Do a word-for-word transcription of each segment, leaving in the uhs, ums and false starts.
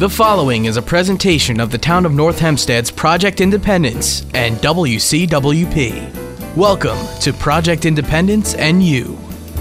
The following is a presentation of the Town of North Hempstead's Project Independence and W C W P. Welcome to Project Independence and You.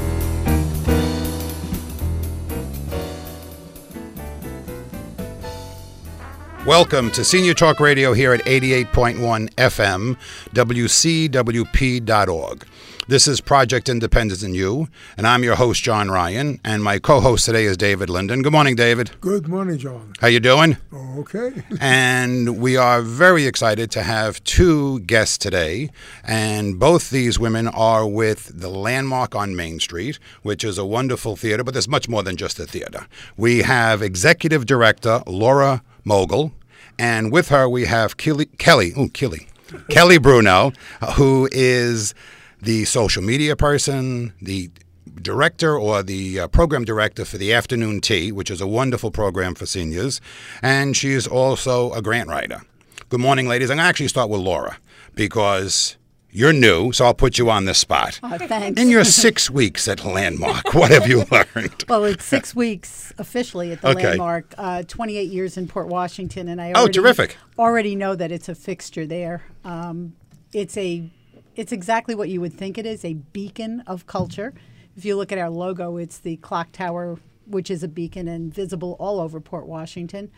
Welcome to Senior Talk Radio here at eighty-eight point one F M, W C W P dot org. This is Project Independence and You, and I'm your host, John Ryan, and my co-host today is David Linden. Good morning, David. Good morning, John. How you doing? Okay. And we are very excited to have two guests today, and both these women are with the Landmark on Main Street, which is a wonderful theater, but there's much more than just a theater. We have Executive Director Laura Mogul, and with her we have Kelly, Kelly, ooh, Kelly, Kelly Bruno, who is the social media person, the director or the uh, program director for the Afternoon Tea, which is a wonderful program for seniors, and she is also a grant writer. Good morning, ladies. I'm going to actually start with Laura because you're new, so I'll put you on the spot. Oh, thanks. In your six weeks at Landmark, what have you learned? Well, it's six weeks officially at the Okay. Landmark, uh, twenty-eight years in Port Washington, and I Oh, already, terrific. already know that it's a fixture there. Um, it's a, it's exactly what you would think it is, a beacon of culture. If you look at our logo, it's the clock tower, which is a beacon and visible all over Port Washington.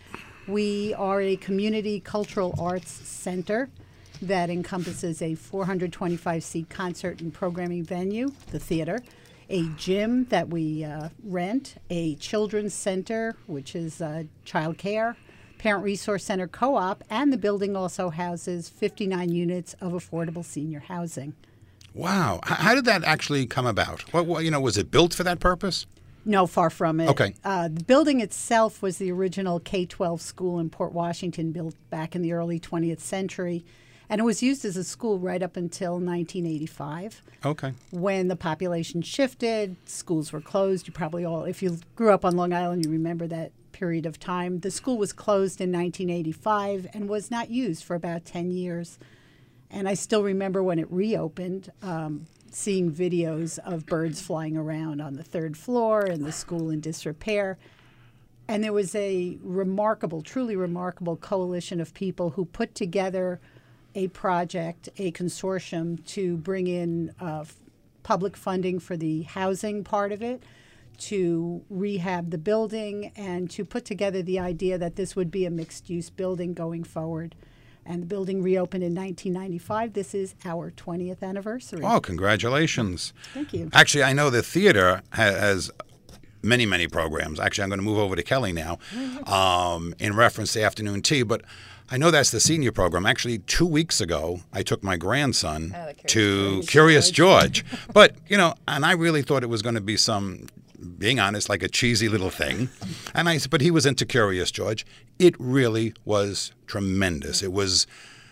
We are a community cultural arts center that encompasses a four hundred twenty-five seat concert and programming venue, the theater, a gym that we uh, rent, a children's center, which is uh, child care, parent resource center co-op, and the building also houses fifty-nine units of affordable senior housing. Wow. H- How did that actually come about? What, what, you know, was it built for that purpose? No, far from it. Okay. Uh, the building itself was the original K twelve school in Port Washington, built back in the early twentieth century. And it was used as a school right up until nineteen eighty-five. Okay. When the population shifted, schools were closed. You probably all, if you grew up on Long Island, you remember that period of time. The school was closed in nineteen eighty-five and was not used for about ten years. And I still remember when it reopened, um, seeing videos of birds flying around on the third floor and the school in disrepair. And there was a remarkable, truly remarkable coalition of people who put together a project, a consortium to bring in uh, f- public funding for the housing part of it, to rehab the building, and to put together the idea that this would be a mixed-use building going forward. And the building reopened in nineteen ninety-five. This is our twentieth anniversary. Oh, congratulations. Thank you. Actually, I know the theater ha- has many, many programs. Actually, I'm going to move over to Kelly now um, in reference to Afternoon Tea, but I know that's the senior program. Actually, two weeks ago, I took my grandson Oh, the Curious to George. Curious George. But, you know, and I really thought it was going to be some, being honest, like a cheesy little thing. And I, but he was into Curious George. It really was tremendous. It was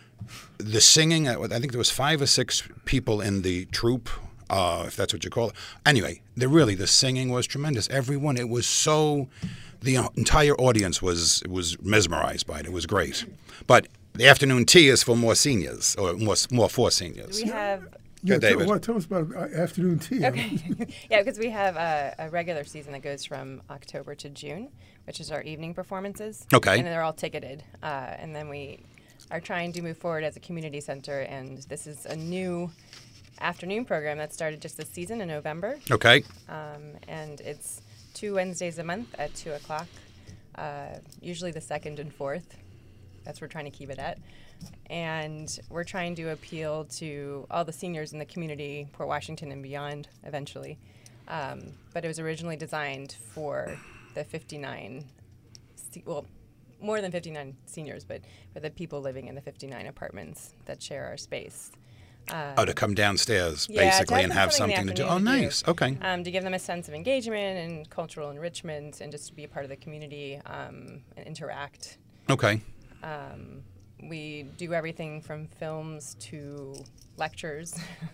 the singing. I think there was five or six people in the troupe, uh, if that's what you call it. Anyway, the really the singing was tremendous. Everyone, it was so. The entire audience was was mesmerized by it. It was great. But the Afternoon Tea is for more seniors, or more more for seniors. We have Yeah, David. tell, well, tell us about uh, afternoon tea. okay, yeah, because we have a, a regular season that goes from October to June, which is our evening performances. Okay. And they're all ticketed, uh, and then we are trying to move forward as a community center, and this is a new afternoon program that started just this season in November, Okay. um, and it's two Wednesdays a month at two o'clock, uh, usually the second and fourth. That's what we're trying to keep it at. And we're trying to appeal to all the seniors in the community, Port Washington and beyond, eventually. Um, but it was originally designed for the fifty-nine, se- well, more than fifty-nine seniors, but for the people living in the fifty-nine apartments that share our space. Um, Oh, to come downstairs, yeah, to basically, and them have something in something the to do. Oh, afternoon nice. Okay. Um, to give them a sense of engagement and cultural enrichment, and just to be a part of the community um, and interact. Okay. Um, we do everything from films to lectures.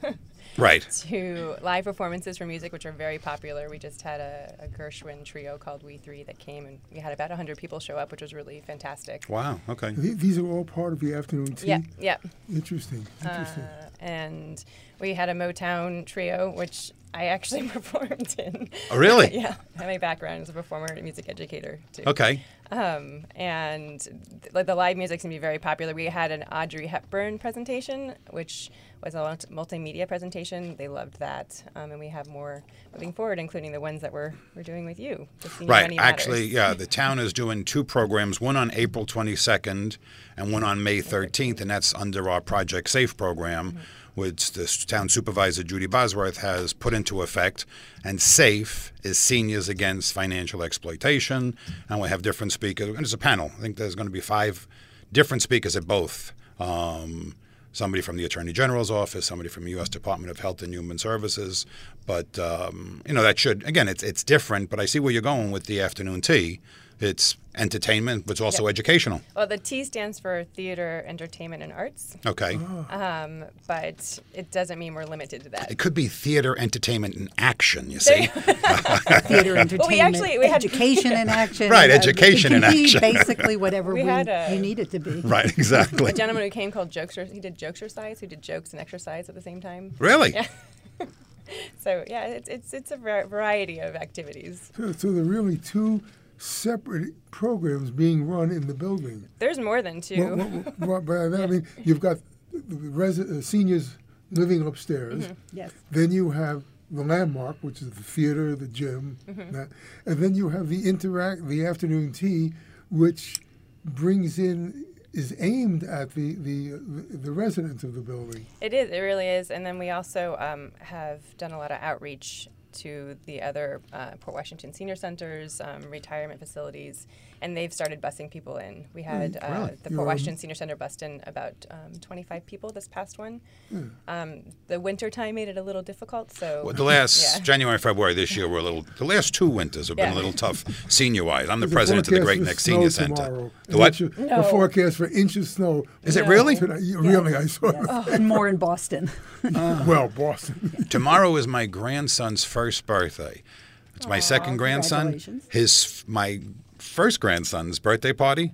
Right. to live performances for music, which are very popular. We just had a, a Gershwin trio called We Three that came, and we had about one hundred people show up, which was really fantastic. Wow. Okay. Th- These are all part of the afternoon tea? Yeah, yeah. Interesting, interesting. Uh, and we had a Motown trio, which I actually performed in. Oh, really? Yeah. I have my background as a performer and music educator, too. Okay. Um, and th- like the live music can be very popular. We had an Audrey Hepburn presentation, which was a multi- multimedia presentation. They loved that. Um, and we have more moving forward, including the ones that we're, we're doing with you. The Senior Right. Money Matters. Actually, yeah, the town is doing two programs, one on April twenty-second and one on May thirteenth, and that's under our Project SAFE program, mm-hmm. which the town supervisor, Judy Bosworth, has put into effect. And SAFE is Seniors Against Financial Exploitation, and we have different speakers. And it's a panel. I think there's going to be five different speakers at both. Um, somebody from the Attorney General's office, somebody from the U S Department of Health and Human Services. But, um, you know, that should, again, it's it's different, but I see where you're going with the afternoon tea. It's entertainment, but it's also Yep. educational. Well, the T stands for Theater, Entertainment, and Arts. Okay. Um, but it doesn't mean we're limited to that. It could be theater, entertainment, and action, you see. Theater, entertainment, actually- we had- education in action. Right, uh, education it can in be action. basically whatever We we, had a- you need it to be. Right, exactly. A gentleman who came called Jokester, he did Jokesercise, who did jokes and exercise at the same time. Really? Yeah. So, yeah, it's it's, it's a var- variety of activities. So, so there are really two separate programs being run in the building. There's more than two. What, what, what, by that, I mean, you've got the resi- uh, seniors living upstairs. Mm-hmm. Yes. Then you have the landmark, which is the theater, the gym, Mm-hmm. that, and then you have the interact, the afternoon tea, which brings in is aimed at the the the residents of the building. It is. It really is. And then we also um, have done a lot of outreach to the other uh, Port Washington senior centers, um, retirement facilities, and they've started busing people in. We had Mm, uh, really? the You're, Port um, Washington Senior Center bust in about um, twenty-five people this past one. Um, the winter time made it a little difficult, so Well, the last yeah. January, February this year were a little. The last two winters have been Yeah. a little tough senior-wise. I'm the There's a president of the forecast Great for Neck snow Senior Center. tomorrow. The An what? inch of- No. A forecast for inch of snow. Is it No. really? Today. Really, I saw it. And more in Boston. Well, Boston. Tomorrow is my grandson's first birthday. It's my second grandson. congratulations. His my first grandson's birthday party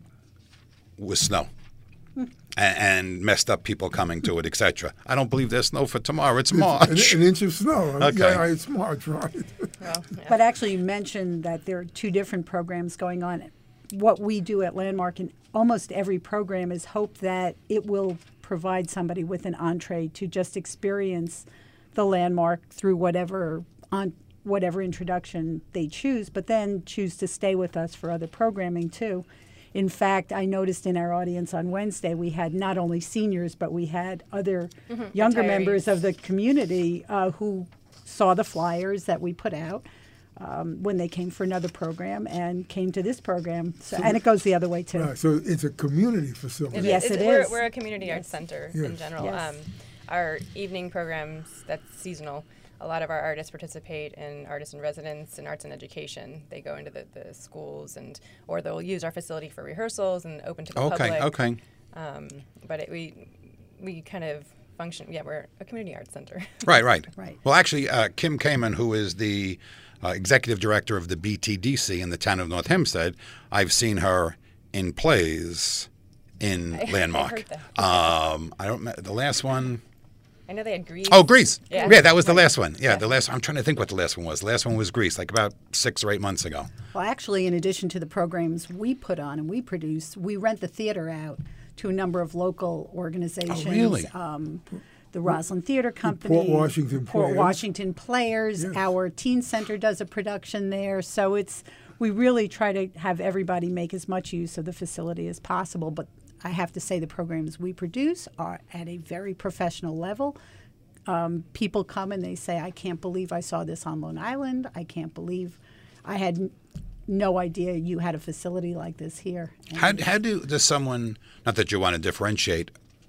was snow. Hmm. A- And messed up people coming to it, et cetera. I don't believe there's snow for tomorrow. It's an, March. an inch of snow. Okay. Yeah, it's March, right? well, yeah. But actually, you mentioned that there are two different programs going on. What we do at Landmark in almost every program is hope that it will provide somebody with an entree to just experience the Landmark through whatever on whatever introduction they choose, but then choose to stay with us for other programming too. In fact, I noticed in our audience on Wednesday, we had not only seniors, but we had other younger Retirees. members of the community uh, who saw the flyers that we put out um, when they came for another program and came to this program. So, and it goes the other way too. Right, so it's a community facility. It Yes, is. it we're, is. We're a community arts center in Yes. general. Yes. Um, our evening programs, that's seasonal. A lot of our artists participate in artist in residence and arts and education. They go into the, the schools and or they'll use our facility for rehearsals and open to the Okay, public. okay. Um, but it, we we kind of function. Yeah, we're a community arts center. Right, right. Right. Well, actually, uh, Kim Kamen, who is the uh, executive director of the B T D C in the town of North Hempstead, I've seen her in plays in I Landmark. heard Um, I don't. The last one. I know they had Grease. Oh, Grease. Yeah. Yeah, that was the last one. Yeah, Yeah. the last. I'm trying to think what the last one was. The last one was Grease, like about six or eight months ago. Well, actually, in addition to the programs we put on and we produce, we rent the theater out to a number of local organizations. Oh, really? Um, the Roslyn Theater Company, Port Washington Port Players. Washington Players. Yes. Our teen center does a production there, so it's we really try to have everybody make as much use of the facility as possible. But I have to say, the programs we produce are at a very professional level. Um, people come and they say, I can't believe I saw this on Long Island. I can't believe I had n- no idea you had a facility like this here. How, And how do does someone? Not that you want to differentiate.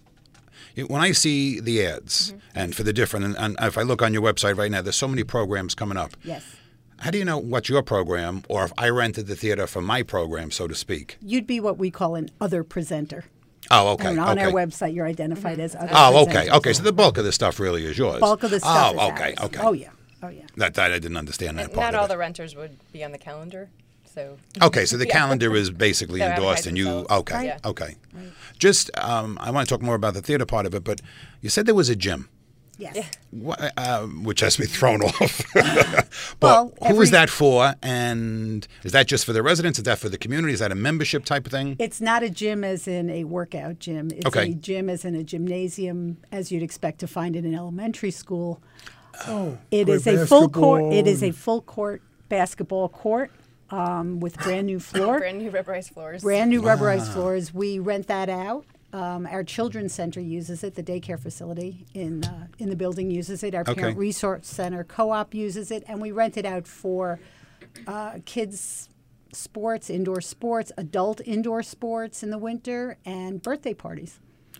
You- When I see the ads Mm-hmm. and for the different, and, and if I look on your website right now, there's so many programs coming up. yes, How do you know what's your program, or if I rented the theater for my program, so to speak? you'd be what we call an other presenter. Oh, okay. And on okay. our website, you're identified as other Oh, okay. presenters. Okay. So the bulk of this stuff really is yours. Bulk of the stuff Oh, is okay. ours. Okay. Oh, yeah. Oh, yeah. That, that I didn't understand that And part not of all it. the renters would be on the calendar, so. Okay, so the Yeah. calendar is basically They're endorsed, and you advertising okay, themselves. Yeah. okay. Just, um, I want to talk more about the theater part of it, but you said there was a gym, Yes. Yeah. wh- uh, which has me thrown off. but Well, who is every- that for? And is that just for the residents? Is that for the community? Is that a membership type of thing? It's not a gym as in a workout gym. It's Okay. a gym as in a gymnasium, as you'd expect to find in an elementary school. Oh, It play is a full court. basketball It is a and- full court basketball court um, with brand new floor, Brand new rubberized floors. brand new rubberized floors. We rent that out. Um, our children's center uses it. The daycare facility in uh, in the building uses it. Our Okay. parent resource center co-op uses it, and we rent it out for uh, kids' sports, indoor sports, adult indoor sports in the winter, and birthday parties.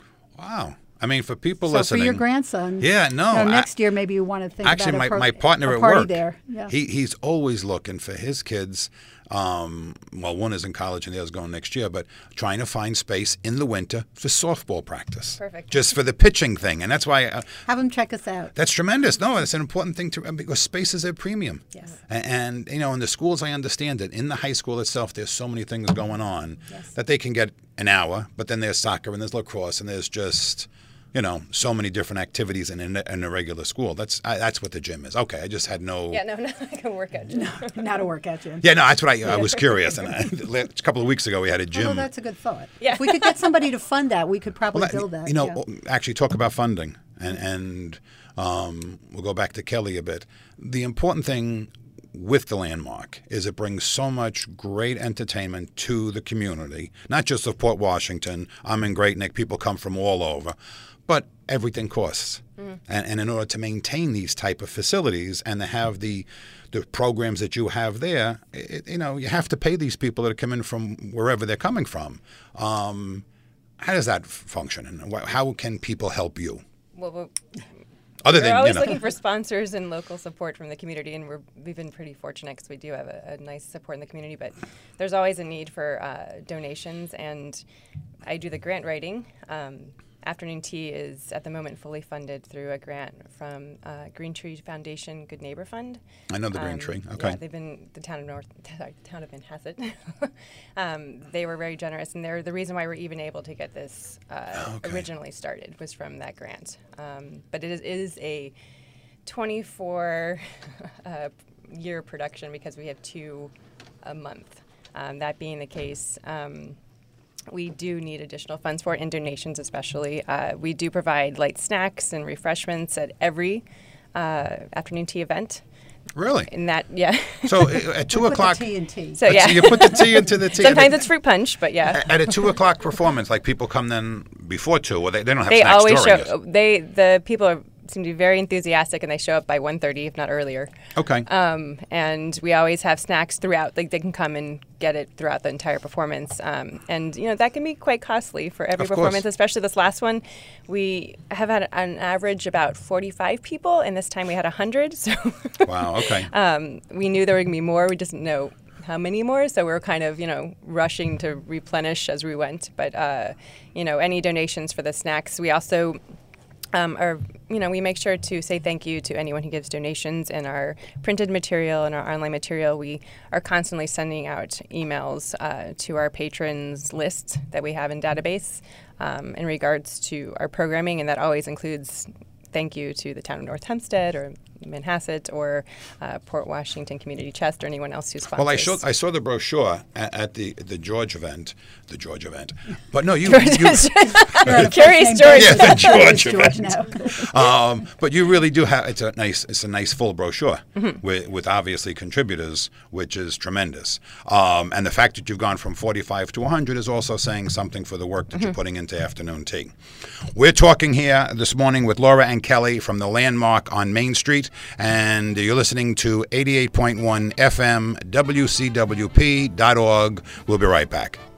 Wow. I mean, for people So listening. for your grandson, Yeah, no, you know, I- next year maybe you want to think Actually, about my, a pro- my partner a at party work, there. Yeah. he he's always looking for his kids. Um, well, one is in college and the other's going next year, but trying to find space in the winter for softball practice. Perfect. Just for the pitching thing, and that's why uh, Have them check us out. that's tremendous. No, it's an important thing to because space is a premium. Yes. And, and you know, in the schools, I understand it. In the high school itself, there's so many things going on that they can get an hour, but then there's soccer and there's lacrosse and there's just. You know, so many different activities in, in, in a regular school. That's I, that's what the gym is. Okay, I just had no. Yeah, no, not like a workout gym. Not a workout gym. Yeah, no, that's what I, I was curious. And I, a couple of weeks ago, we had a gym. Although that's a good thought. Yeah. If we could get somebody to fund that, we could probably Well, build that. You know, yeah. actually talk about funding, and and um, we'll go back to Kelly a bit. The important thing with the Landmark is it brings so much great entertainment to the community, not just of Port Washington. I'm in Great Neck. People come from all over. But everything costs, mm. and, and in order to maintain these type of facilities and to have the the programs that you have there, it, you know, you have to pay these people that are coming from wherever they're coming from. Um, how does that f- function, and wh- how can people help you? Well, we're, Other we're than always you know, looking for sponsors and local support from the community, and we're, we've been pretty fortunate because we do have a, a nice support in the community. But there's always a need for uh, donations, and I do the grant writing. Um, Afternoon Tea is at the moment fully funded through a grant from uh, Green Tree Foundation Good Neighbor Fund. I know the Green Um, Tree. Okay. Yeah, they've been the town of North, sorry, the town of Manhasset. um, they were very generous, and they're the reason why we're even able to get this uh, Okay. originally started was from that grant. Um, but it is, it is a twenty-four uh, year production because we have two a month. Um, that being the case. Um, We do need additional funds for it, and donations especially. Uh, we do provide light snacks and refreshments at every uh, afternoon tea event. really? In that, yeah. So uh, at two Put o'clock, the tea in tea. so yeah. you put the tea into the tea. Sometimes it's fruit punch, but yeah. at a two o'clock performance. Like people come then before two, or they, they don't have They snacks always show. during it. They the people are, seem to be very enthusiastic, and they show up by one thirty, if not earlier. Okay. Um, and we always have snacks throughout. Like they can come and get it throughout the entire performance. Um, and you know that can be quite costly for every Of course. performance, especially this last one. We have had an average about forty-five people, and this time we had one hundred. So Wow. Okay. um, we knew there were going to be more. We just didn't know how many more. So we were kind of, you know, rushing to replenish as we went. But, uh, you know, any donations for the snacks. We also um, are, you know, we make sure to say thank you to anyone who gives donations in our printed material and our online material. We are constantly sending out emails uh, to our patrons list that we have in database um, in regards to our programming. And that always includes thank you to the town of North Hempstead or Manhasset or uh, Port Washington Community Chest or anyone else who sponsors. Well, I saw I saw the brochure at, at the the George event, the George event. But no, you, George- you Curious George. yeah, the George George event. now. Um, but you really do have it's a nice it's a nice full brochure Mm-hmm. with with obviously contributors, which is tremendous. Um, and the fact that you've gone from forty-five to one hundred is also saying something for the work that Mm-hmm. you're putting into afternoon tea. We're talking here this morning with Laura and Kelly from the Landmark on Main Street, and you're listening to eighty-eight point one F M W C W P dot org. We'll be right back.